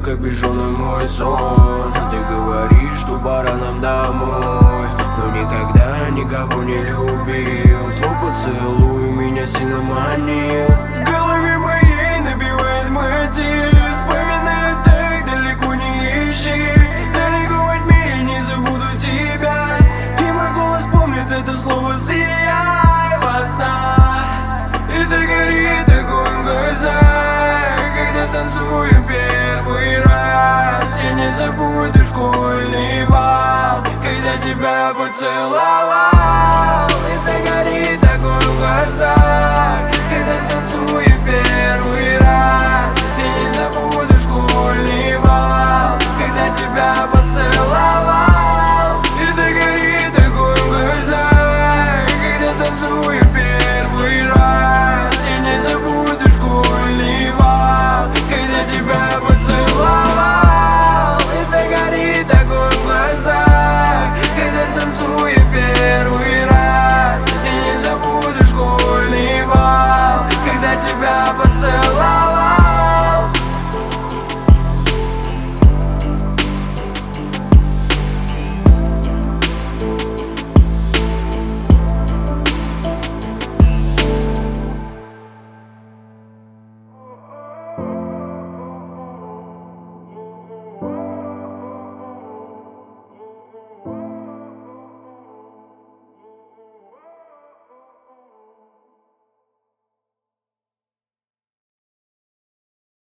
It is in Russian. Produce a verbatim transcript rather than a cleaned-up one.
капюшоном мой сон. Ты говоришь, что пора нам домой, но никогда никого не любил. Твой поцелуй меня сильно манил. В голове моей набивает мотив. Вспоминаю так, далеко не ищи. Далеко от меня, не забуду тебя. И мой голос помнит это слово «сияй» во снах. Это горит огонь в глазах, когда танцуем первый раз. Я не забуду школьный бал, когда тебя поцеловал. Это горит огонь в глазах, когда танцуем первый раз. Я не забуду школьный бал, когда тебя поцеловал.